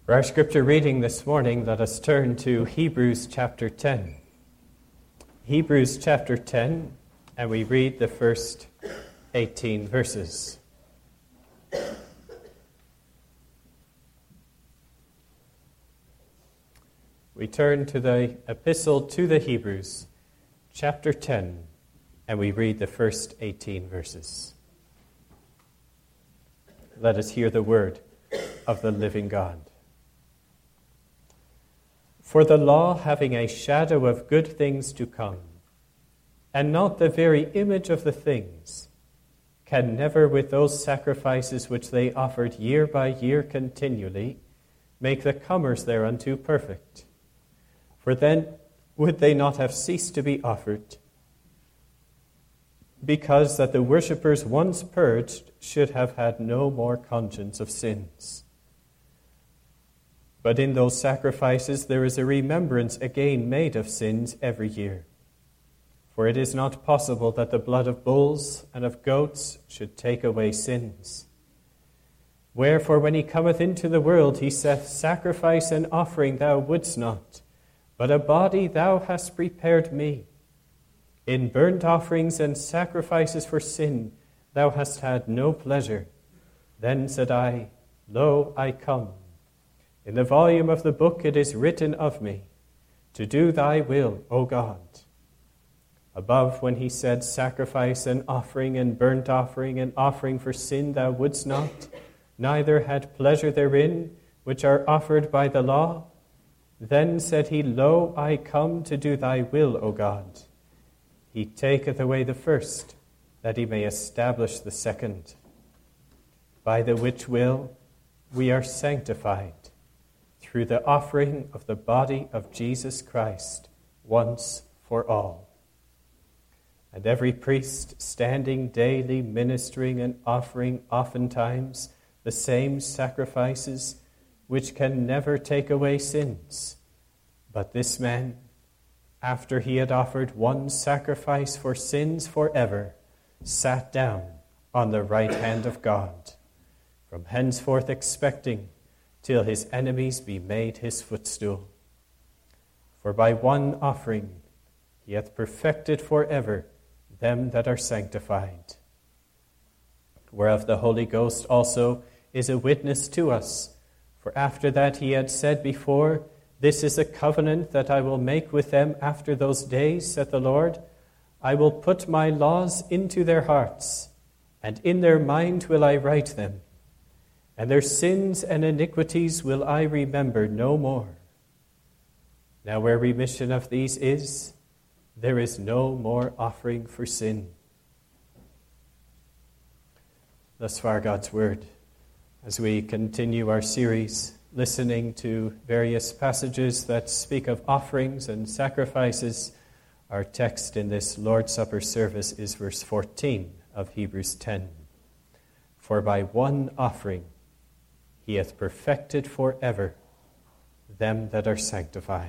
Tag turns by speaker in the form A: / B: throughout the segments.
A: For our scripture reading this morning, let us turn to Hebrews chapter 10. Hebrews chapter 10, and we read the first 18 verses. We turn to the epistle to the Hebrews, chapter 10, and we read the first 18 verses. Let us hear the word of the living God. For the law, having a shadow of good things to come, and not the very image of the things, can never, with those sacrifices which they offered year by year continually, make the comers thereunto perfect. For then would they not have ceased to be offered, because that the worshippers once purged should have had no more conscience of sins. But in those sacrifices there is a remembrance again made of sins every year. For it is not possible that the blood of bulls and of goats should take away sins. Wherefore when he cometh into the world, he saith, Sacrifice and offering thou wouldst not, but a body thou hast prepared me. In burnt offerings and sacrifices for sin thou hast had no pleasure. Then said I, Lo, I come. In the volume of the book it is written of me, to do thy will, O God. Above, when he said, Sacrifice and burnt offering and offering for sin thou wouldst not, neither had pleasure therein, which are offered by the law. Then said he, Lo, I come to do thy will, O God. He taketh away the first, that he may establish the second. By the which will we are sanctified, through the offering of the body of Jesus Christ once for all. And every priest standing daily ministering and offering oftentimes the same sacrifices which can never take away sins. But this man, after he had offered one sacrifice for sins forever, sat down on the right hand of God, from henceforth expecting till his enemies be made his footstool. For by one offering he hath perfected forever them that are sanctified. Whereof the Holy Ghost also is a witness to us. For after that he had said before, This is a covenant that I will make with them after those days, saith the Lord. I will put my laws into their hearts, and in their mind will I write them. And their sins and iniquities will I remember no more. Now where remission of these is, there is no more offering for sin. Thus far God's word. As we continue our series, listening to various passages that speak of offerings and sacrifices, our text in this Lord's Supper service is verse 14 of Hebrews 10. For by one offering he hath perfected forever them that are sanctified.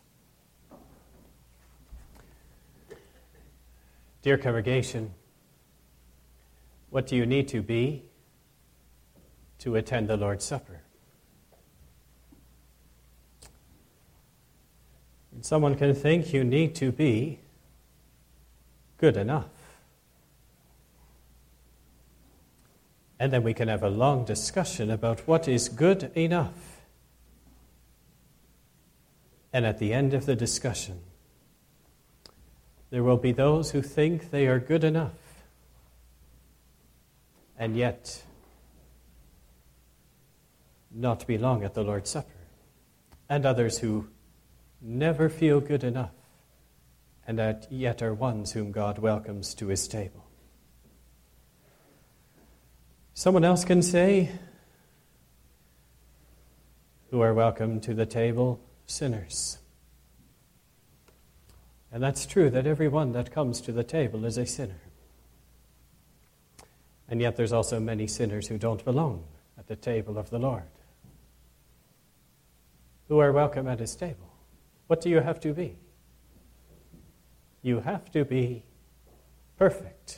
A: Dear congregation, what do you need to be to attend the Lord's Supper? And someone can think you need to be good enough. And then we can have a long discussion about what is good enough. And at the end of the discussion, there will be those who think they are good enough, and yet not belong at the Lord's Supper. And others who never feel good enough, and that yet are ones whom God welcomes to his table. Someone else can say, who are welcome to the table, sinners. And that's true, that everyone that comes to the table is a sinner. And yet there's also many sinners who don't belong at the table of the Lord, who are welcome at his table. What do you have to be? You have to be perfect.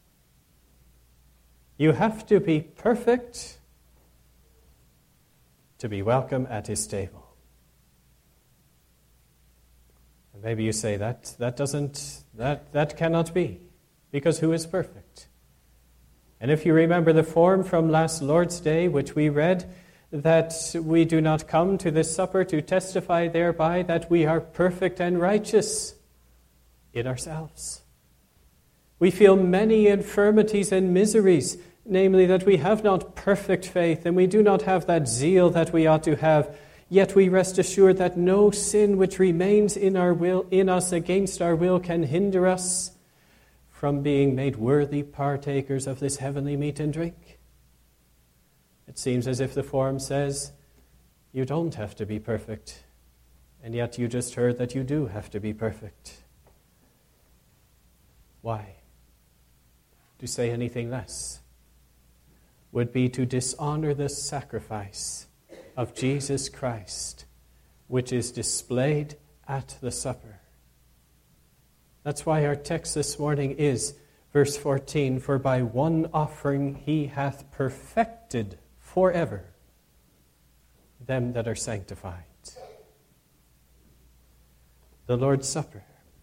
A: You have to be perfect to be welcome at his table. And maybe you say that cannot be, because who is perfect? And if you remember the form from last Lord's Day, which we read, that we do not come to this supper to testify thereby that we are perfect and righteous in ourselves. We feel many infirmities and miseries, namely that we have not perfect faith and we do not have that zeal that we ought to have. Yet we rest assured that no sin which remains in us against our will can hinder us from being made worthy partakers of this heavenly meat and drink. It seems as if the form says, you don't have to be perfect, and yet you just heard that you do have to be perfect. Why? To say anything less would be to dishonor the sacrifice of Jesus Christ, which is displayed at the supper. That's why our text this morning is verse 14, for by one offering he hath perfected forever them that are sanctified. The Lord's Supper.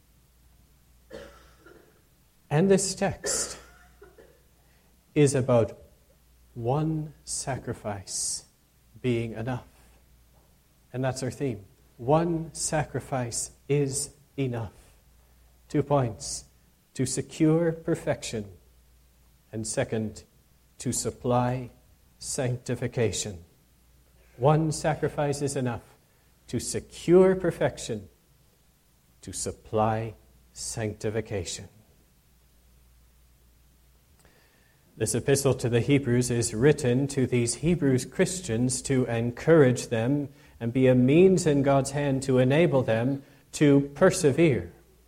A: And this text is about one sacrifice being enough. And that's our theme. One sacrifice is enough. 2 points. To secure perfection. And second, to supply sanctification. One sacrifice is enough to secure perfection, to supply sanctification. This epistle to the Hebrews is written to these Hebrew Christians to encourage them and be a means in God's hand to enable them to persevere.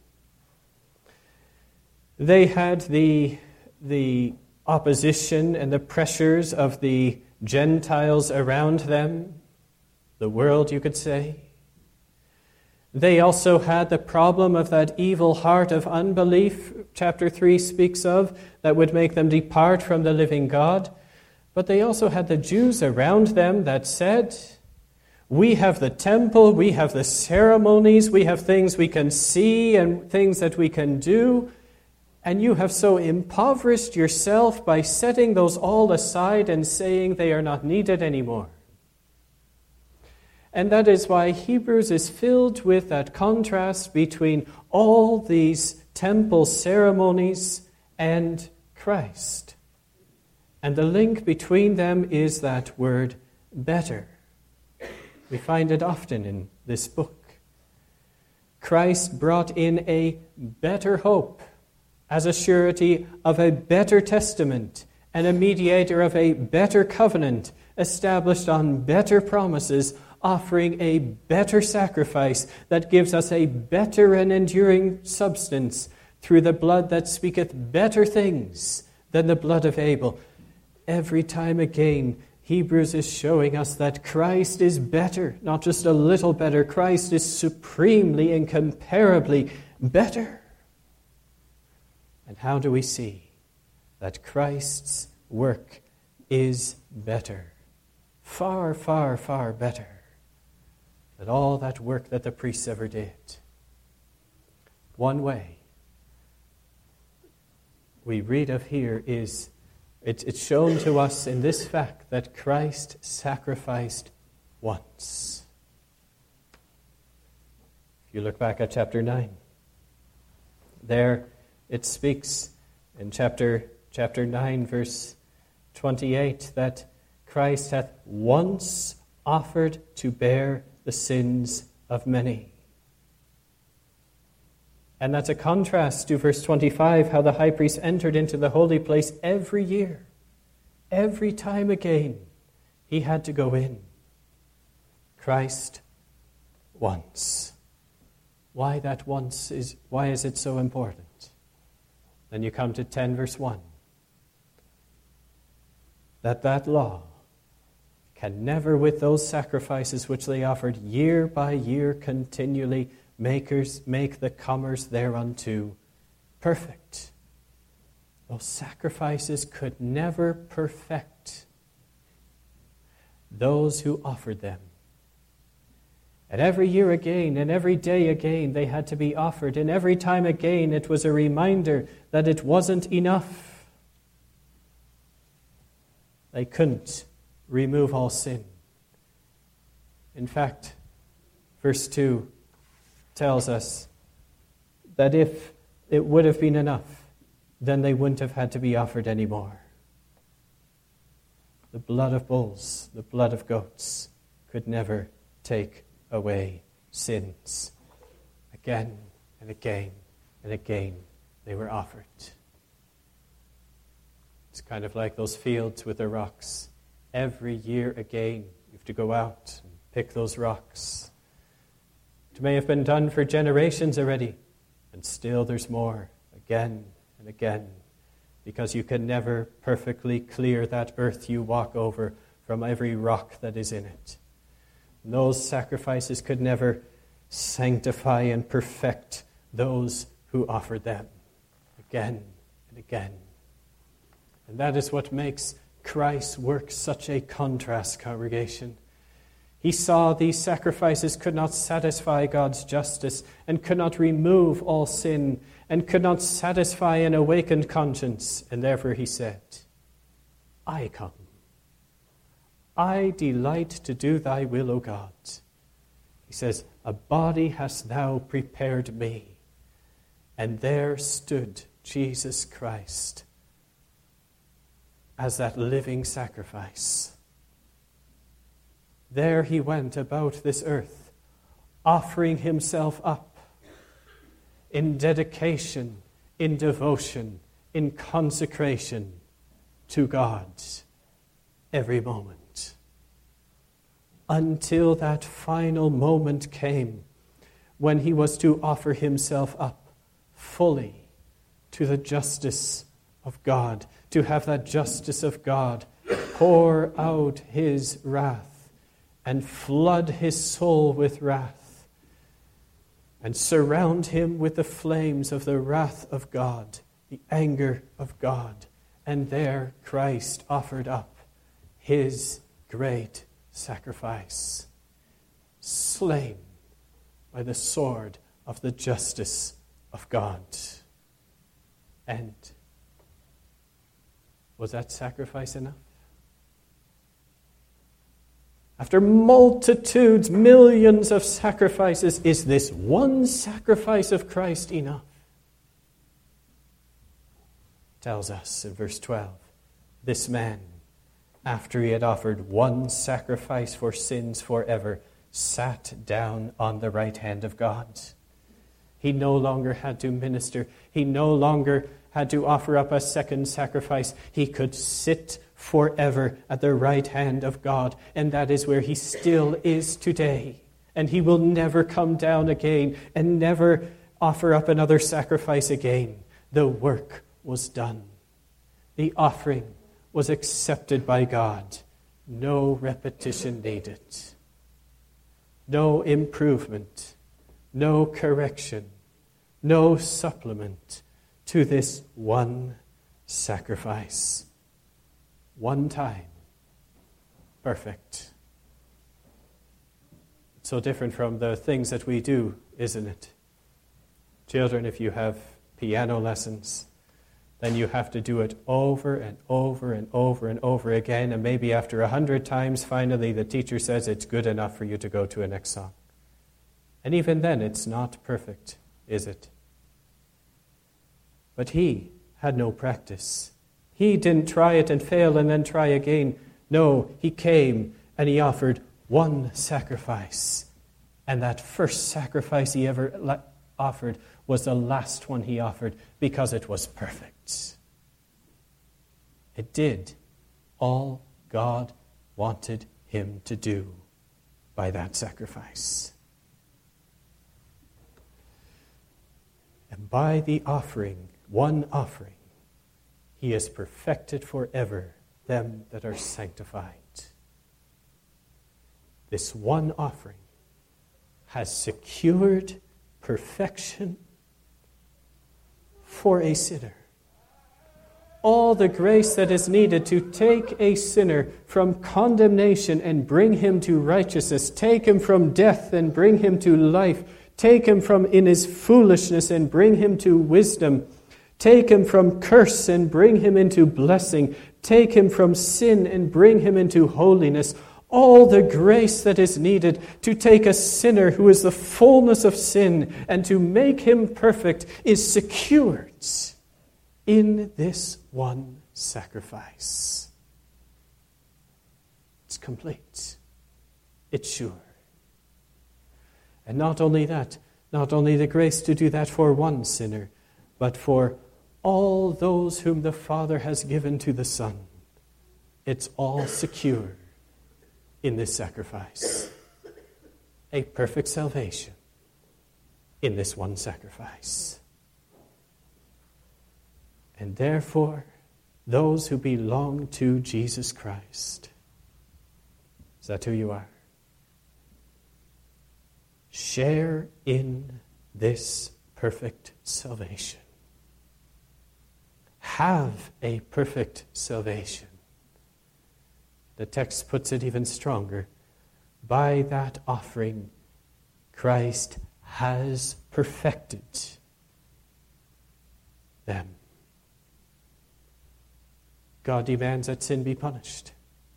A: They had the opposition and the pressures of the Gentiles around them, the world, you could say. They also had the problem of that evil heart of unbelief, chapter 3 speaks of, that would make them depart from the living God. But they also had the Jews around them that said, we have the temple, we have the ceremonies, we have things we can see and things that we can do, and you have so impoverished yourself by setting those all aside and saying they are not needed anymore. And that is why Hebrews is filled with that contrast between all these temple ceremonies and Christ. And the link between them is that word better. We find it often in this book. Christ brought in a better hope as a surety of a better testament and a mediator of a better covenant established on better promises, offering a better sacrifice that gives us a better and enduring substance through the blood that speaketh better things than the blood of Abel. Every time again, Hebrews is showing us that Christ is better, not just a little better. Christ is supremely, incomparably better. And how do we see that Christ's work is better? Far, far, far better than all that work that the priests ever did. One way we read of here is, it's shown to us in this fact that Christ sacrificed once. If you look back at chapter 9, there it speaks in chapter 9, verse 28, that Christ hath once offered to bear the sins of many. And that's a contrast to verse 25, how the high priest entered into the holy place every year. Every time again, he had to go in. Christ once. Why that once why is it so important? Then you come to 10 verse 1. That law can never, with those sacrifices which they offered year by year continually, make the comers thereunto perfect. Those sacrifices could never perfect. those who offered them. And every year again, and every day again, they had to be offered. And every time again, it was a reminder that it wasn't enough. They couldn't remove all sin. In fact, verse 2 tells us that if it would have been enough, then they wouldn't have had to be offered anymore. The blood of bulls, the blood of goats, could never take away sins. Again and again and again they were offered. It's kind of like those fields with the rocks. Every year again you have to go out and pick those rocks. It may have been done for generations already, and still there's more, again and again, because you can never perfectly clear that earth you walk over from every rock that is in it. And those sacrifices could never sanctify and perfect those who offered them again and again. And that is what makes Christ's work such a contrast, congregation. He saw these sacrifices could not satisfy God's justice and could not remove all sin and could not satisfy an awakened conscience. And therefore he said, I come. I delight to do thy will, O God. He says, a body hast thou prepared me. And there stood Jesus Christ as that living sacrifice. There he went about this earth, offering himself up in dedication, in devotion, in consecration to God every moment. Until that final moment came when he was to offer himself up fully to the justice of God, to have that justice of God pour out his wrath and flood his soul with wrath, and surround him with the flames of the wrath of God, the anger of God. And there Christ offered up his great sacrifice, slain by the sword of the justice of God. And was that sacrifice enough? After multitudes, millions of sacrifices, is this one sacrifice of Christ enough? It tells us in verse 12, this man, after he had offered one sacrifice for sins forever, sat down on the right hand of God. He no longer had to minister. He no longer had to offer up a second sacrifice. He could sit forever at the right hand of God. And that is where he still is today. And he will never come down again and never offer up another sacrifice again. The work was done. The offering was accepted by God. No repetition needed. No improvement. No correction. No supplement to this one sacrifice. One time. Perfect. It's so different from the things that we do, isn't it? Children, if you have piano lessons, then you have to do it over and over and over and over again, and maybe after 100 times, finally the teacher says it's good enough for you to go to a next song. And even then, it's not perfect, is it? But he had no practice. He didn't try it and fail and then try again. No, he came and he offered one sacrifice. And that first sacrifice he ever offered was the last one he offered because it was perfect. It did all God wanted him to do by that sacrifice. And by the offering, one offering, he has perfected forever them that are sanctified. This one offering has secured perfection for a sinner. all the grace that is needed to take a sinner from condemnation and bring him to righteousness, take him from death and bring him to life, take him from in his foolishness and bring him to wisdom, take him from curse and bring him into blessing, take him from sin and bring him into holiness. All the grace that is needed to take a sinner who is the fullness of sin and to make him perfect is secured in this one sacrifice. It's complete. It's sure. And not only that, not only the grace to do that for one sinner, but for all those whom the Father has given to the Son. It's all secure in this sacrifice. A perfect salvation in this one sacrifice. And therefore, those who belong to Jesus Christ, is that who you are? Share in this perfect salvation. Have a perfect salvation. The text puts it even stronger. By that offering, Christ has perfected them. God demands that sin be punished.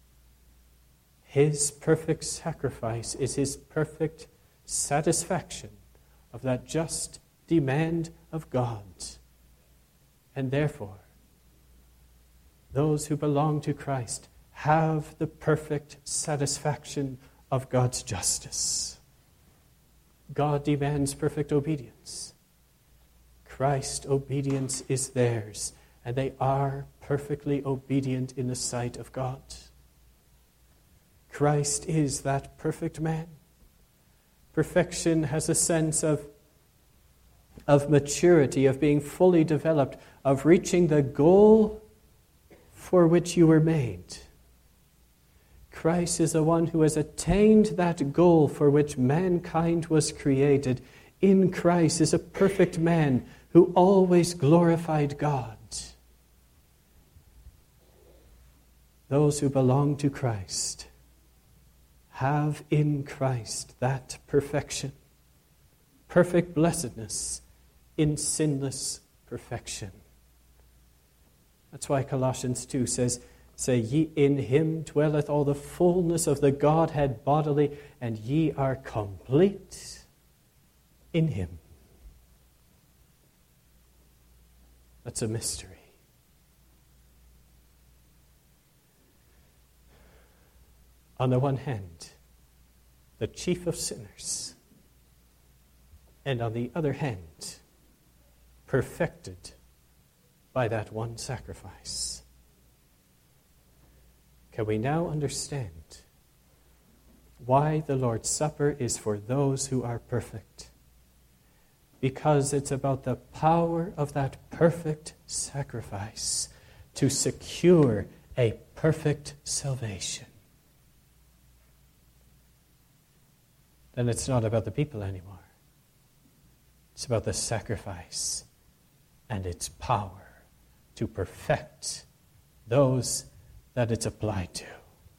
A: His perfect sacrifice is his perfect satisfaction of that just demand of God. And therefore, those who belong to Christ have the perfect satisfaction of God's justice. God demands perfect obedience. Christ's obedience is theirs, and they are perfectly obedient in the sight of God. Christ is that perfect man. Perfection has a sense of maturity, of being fully developed, of reaching the goal for which you were made. Christ is the one who has attained that goal for which mankind was created. In Christ is a perfect man who always glorified God. Those who belong to Christ have in Christ that perfection, perfect blessedness in sinless perfection. That's why Colossians 2 says, "Say ye, in him dwelleth all the fullness of the Godhead bodily, and ye are complete in him." That's a mystery. On the one hand, the chief of sinners, and on the other hand, perfected by that one sacrifice. Can we now understand why the Lord's Supper is for those who are perfect? Because it's about the power of that perfect sacrifice to secure a perfect salvation. Then it's not about the people anymore. It's about the sacrifice and its power to perfect those that it's applied to.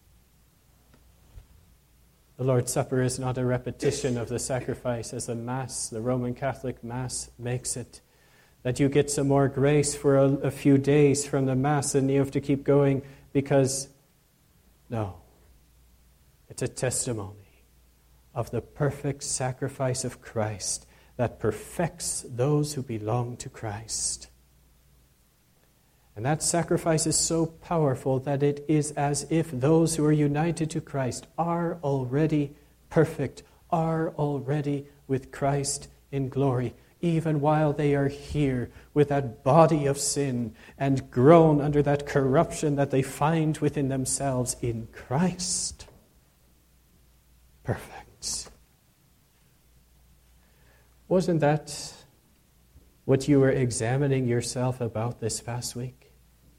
A: The Lord's Supper is not a repetition of the sacrifice as the Mass, the Roman Catholic Mass, makes it. That you get some more grace for a few days from the Mass and you have to keep going because, no, it's a testimony of the perfect sacrifice of Christ that perfects those who belong to Christ. And that sacrifice is so powerful that it is as if those who are united to Christ are already perfect, are already with Christ in glory, even while they are here with that body of sin and groan under that corruption that they find within themselves in Christ. Perfect. Wasn't that what you were examining yourself about this past week?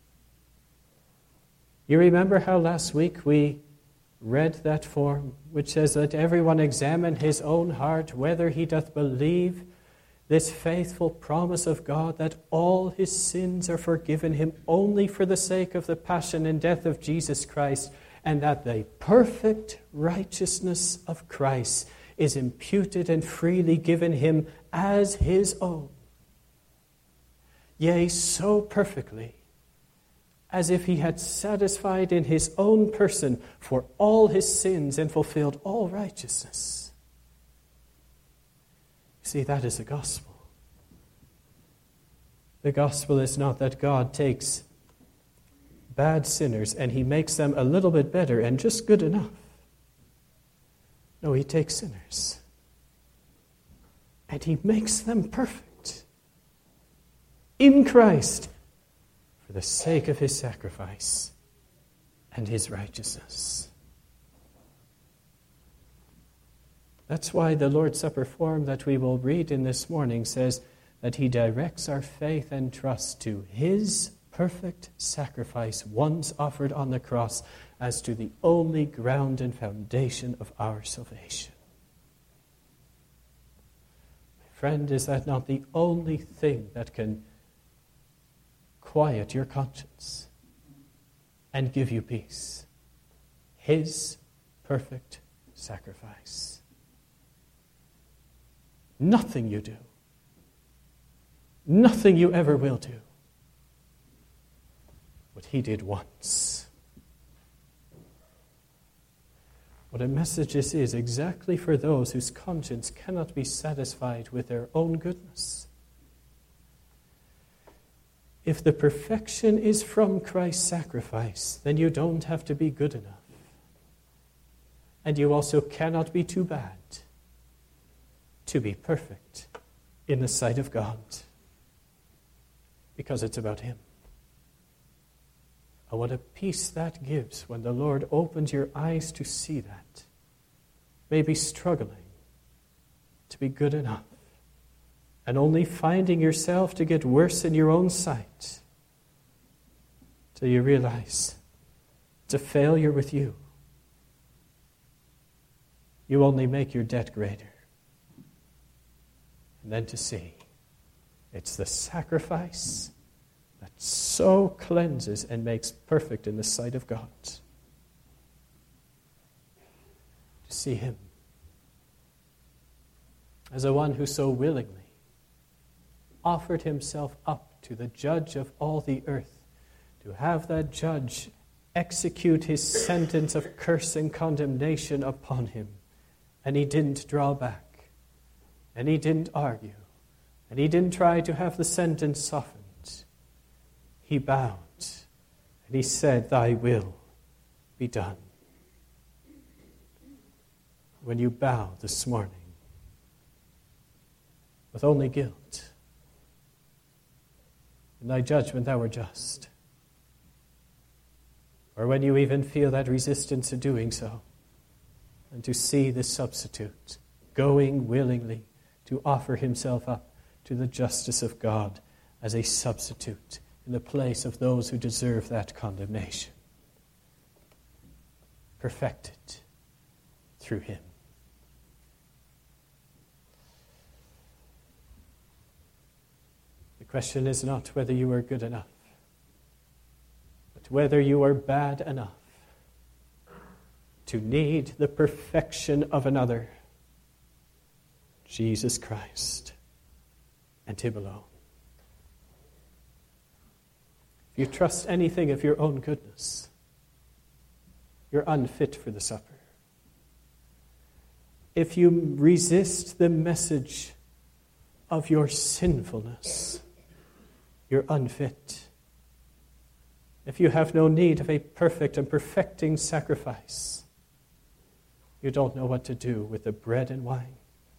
A: You remember how last week we read that form which says, "Let everyone examine his own heart, whether he doth believe this faithful promise of God that all his sins are forgiven him only for the sake of the passion and death of Jesus Christ, and that the perfect righteousness of Christ is imputed and freely given him as his own. Yea, so perfectly, as if he had satisfied in his own person for all his sins and fulfilled all righteousness. See, that is the gospel. The gospel is not that God takes bad sinners and he makes them a little bit better and just good enough. No, he takes sinners and he makes them perfect in Christ for the sake of his sacrifice and his righteousness. That's why the Lord's Supper form that we will read in this morning says that he directs our faith and trust to his perfect sacrifice once offered on the cross as to the only ground and foundation of our salvation. My friend, is that not the only thing that can quiet your conscience and give you peace? His perfect sacrifice. Nothing you do, nothing you ever will do, what he did once. What a message this is exactly for those whose conscience cannot be satisfied with their own goodness. If the perfection is from Christ's sacrifice, then you don't have to be good enough. And you also cannot be too bad to be perfect in the sight of God, because it's about him. And what a peace that gives when the Lord opens your eyes to see that. Maybe struggling to be good enough and only finding yourself to get worse in your own sight till you realize it's a failure with you. You only make your debt greater. And then to see it's the sacrifice that so cleanses and makes perfect in the sight of God. To see him as the one who so willingly offered himself up to the judge of all the earth, to have that judge execute his sentence of curse and condemnation upon him. And he didn't draw back. And he didn't argue. And he didn't try to have the sentence softened. He bowed. And he said, thy will be done. When you bow this morning with only guilt, in thy judgment thou art just, or when you even feel that resistance to doing so, and to see the substitute going willingly to offer himself up to the justice of God as a substitute in the place of those who deserve that condemnation. Perfected through him. The question is not whether you are good enough, but whether you are bad enough to need the perfection of another, Jesus Christ, and him alone. If you trust anything of your own goodness, you're unfit for the supper. If you resist the message of your sinfulness, you're unfit. If you have no need of a perfect and perfecting sacrifice, you don't know what to do with the bread and wine.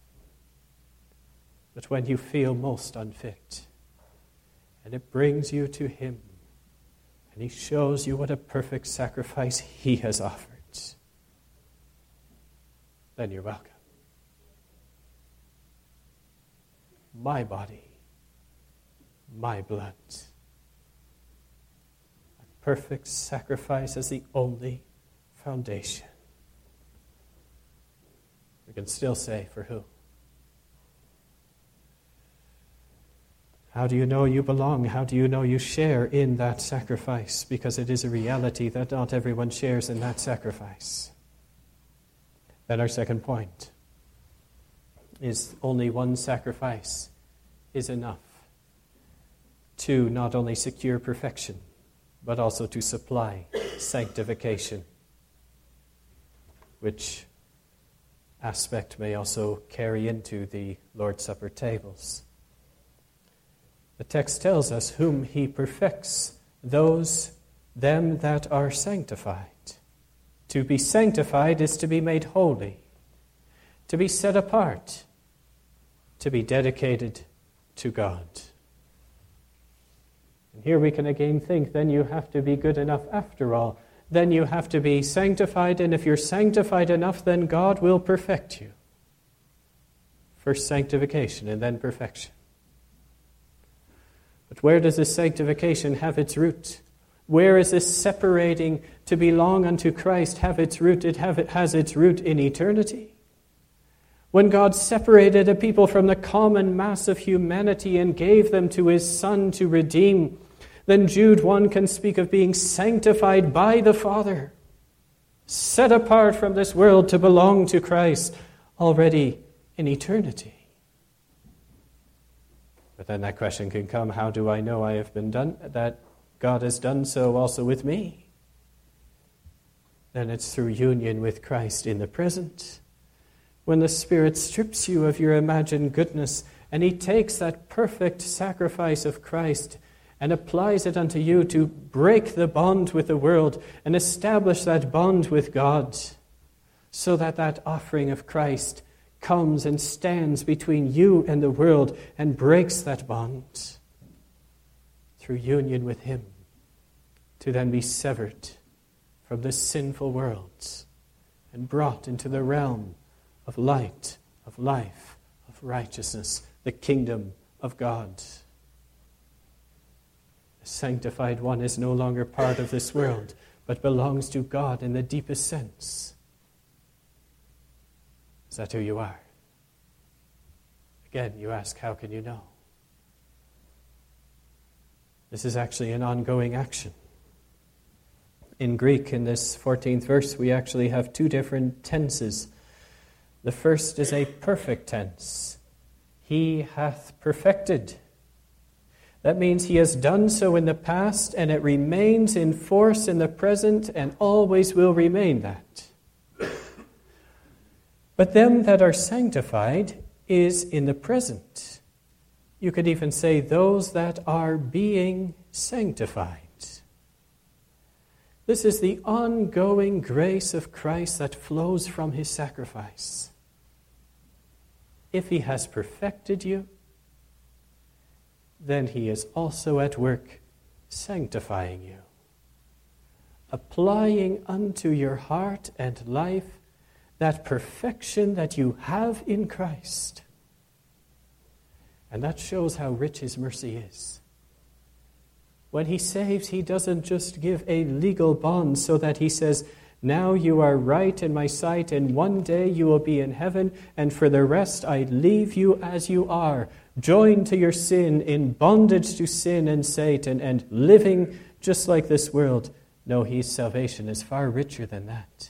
A: But when you feel most unfit, and it brings you to him, and he shows you what a perfect sacrifice he has offered, then you're welcome. My body, my blood. A perfect sacrifice as the only foundation. We can still say, for who? How do you know you belong? How do you know you share in that sacrifice? Because it is a reality that not everyone shares in that sacrifice. Then our second point is only one sacrifice is enough to not only secure perfection, but also to supply sanctification, which aspect may also carry into the Lord's Supper tables. The text tells us whom he perfects, them that are sanctified. To be sanctified is to be made holy, to be set apart, to be dedicated to God. And here we can again think, then you have to be good enough after all. Then you have to be sanctified, and if you're sanctified enough, then God will perfect you. First sanctification and then perfection. But where does this sanctification have its root? Where is this separating to belong unto Christ have its root? It has its root in eternity. When God separated a people from the common mass of humanity and gave them to his Son to redeem, then Jude 1 can speak of being sanctified by the Father, set apart from this world to belong to Christ already in eternity. But then that question can come, how do I know I have been done, that God has done so also with me? Then it's through union with Christ in the present. When the Spirit strips you of your imagined goodness, and he takes that perfect sacrifice of Christ and applies it unto you to break the bond with the world and establish that bond with God, so that that offering of Christ comes and stands between you and the world and breaks that bond through union with him, to then be severed from this sinful world and brought into the realm of light, of life, of righteousness, the kingdom of God. The sanctified one is no longer part of this world, but belongs to God in the deepest sense. Is that who you are? Again, you ask, how can you know? This is actually an ongoing action. In Greek, in this 14th verse, we actually have two different tenses. The first is a perfect tense. He hath perfected. That means he has done so in the past, and it remains in force in the present, and always will remain that. But them that are sanctified is in the present. You could even say those that are being sanctified. This is the ongoing grace of Christ that flows from his sacrifice. If he has perfected you, then he is also at work sanctifying you, applying unto your heart and life that perfection that you have in Christ. And that shows how rich his mercy is. When he saves, he doesn't just give a legal bond so that he says, now you are right in my sight, and one day you will be in heaven, and for the rest I leave you as you are, joined to your sin, in bondage to sin and Satan, and living just like this world. No, his salvation is far richer than that.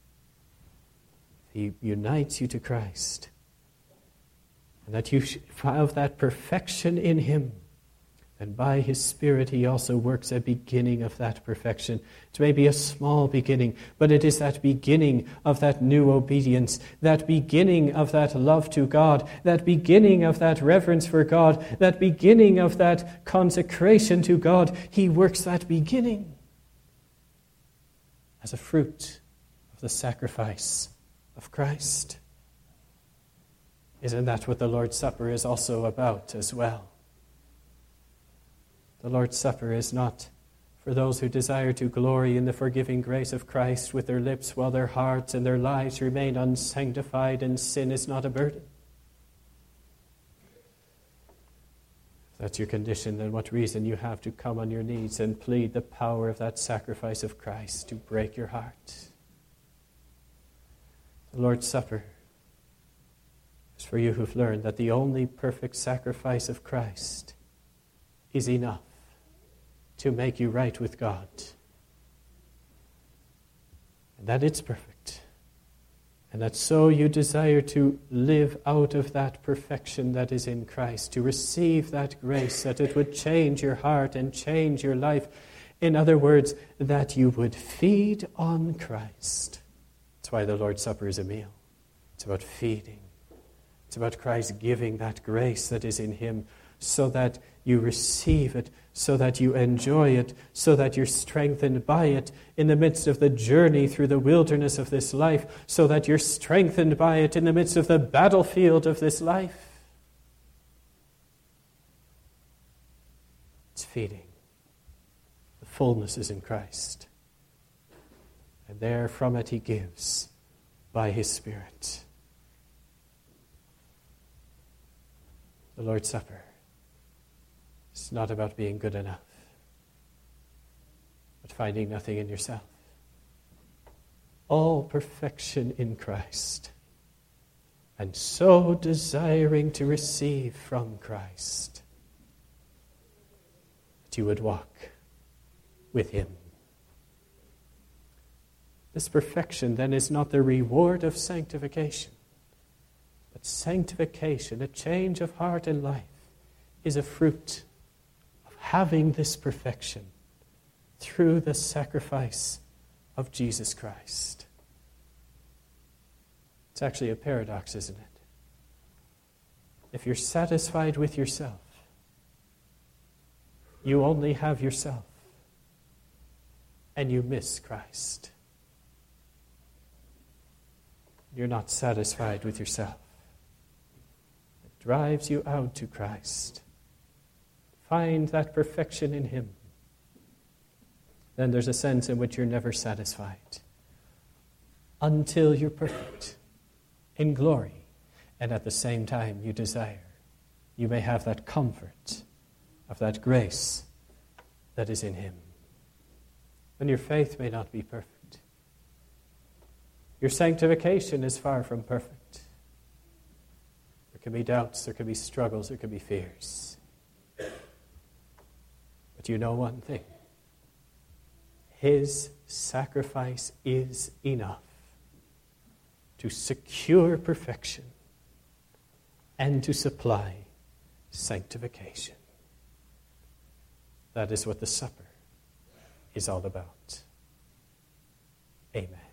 A: He unites you to Christ, and that you have that perfection in him. And by his Spirit, he also works a beginning of that perfection. It may be a small beginning, but it is that beginning of that new obedience, that beginning of that love to God, that beginning of that reverence for God, that beginning of that consecration to God. He works that beginning as a fruit of the sacrifice of Christ. Isn't that what the Lord's Supper is also about as well? The Lord's Supper is not for those who desire to glory in the forgiving grace of Christ with their lips while their hearts and their lives remain unsanctified and sin is not a burden. If that's your condition, then what reason you have to come on your knees and plead the power of that sacrifice of Christ to break your heart. The Lord's Supper is for you who've learned that the only perfect sacrifice of Christ is enough to make you right with God. And that it's perfect. And that so you desire to live out of that perfection that is in Christ, to receive that grace, that it would change your heart and change your life. In other words, that you would feed on Christ. That's why the Lord's Supper is a meal. It's about feeding. It's about Christ giving that grace that is in him so that you receive it, so that you enjoy it, so that you're strengthened by it in the midst of the journey through the wilderness of this life, so that you're strengthened by it in the midst of the battlefield of this life. It's feeding. The fullness is in Christ. And there from it he gives by his Spirit. The Lord's Supper. It's not about being good enough, but finding nothing in yourself. All perfection in Christ, and so desiring to receive from Christ that you would walk with him. This perfection then is not the reward of sanctification, but sanctification, a change of heart and life, is a fruit having this perfection through the sacrifice of Jesus Christ. It's actually a paradox, isn't it? If you're satisfied with yourself, you only have yourself, and you miss Christ. You're not satisfied with yourself. It drives you out to Christ. Find that perfection in him. Then there's a sense in which you're never satisfied until you're perfect in glory. And at the same time you desire, you may have that comfort of that grace that is in him. And your faith may not be perfect. Your sanctification is far from perfect. There can be doubts, there can be struggles, there can be fears. But you know one thing. His sacrifice is enough to secure perfection and to supply sanctification. That is what the supper is all about. Amen.